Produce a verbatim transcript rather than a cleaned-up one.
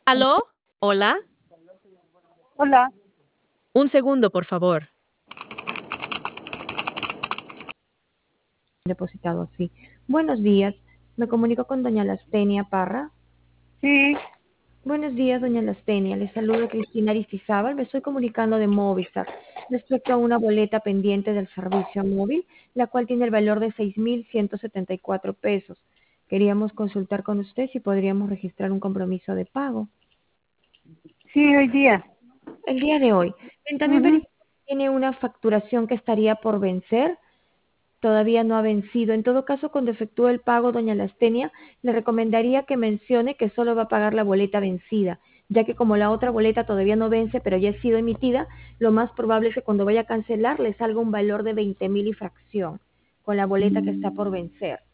¿Aló? ¿Hola? Hola, Un segundo, por favor. Depositado así. Buenos días, me comunico con doña Lastenia Parra. sí, Buenos días, doña Lastenia, les saludo Cristina Aristizábal, me estoy comunicando de Movistar respecto a una boleta pendiente del servicio móvil, la cual tiene el valor de seis mil ciento setenta y cuatro pesos. Queríamos consultar con usted si podríamos registrar un compromiso de pago. sí, hoy día. El día de hoy. Bien, también Ujú. verifico que tiene una facturación que estaría por vencer. Todavía no ha vencido. En todo caso, cuando efectúe el pago, doña Lastenia, le recomendaría que mencione que solo va a pagar la boleta vencida, ya que como la otra boleta todavía no vence, pero ya ha sido emitida, lo más probable es que cuando vaya a cancelar le salga un valor de veinte mil y fracción con la boleta que está por vencer.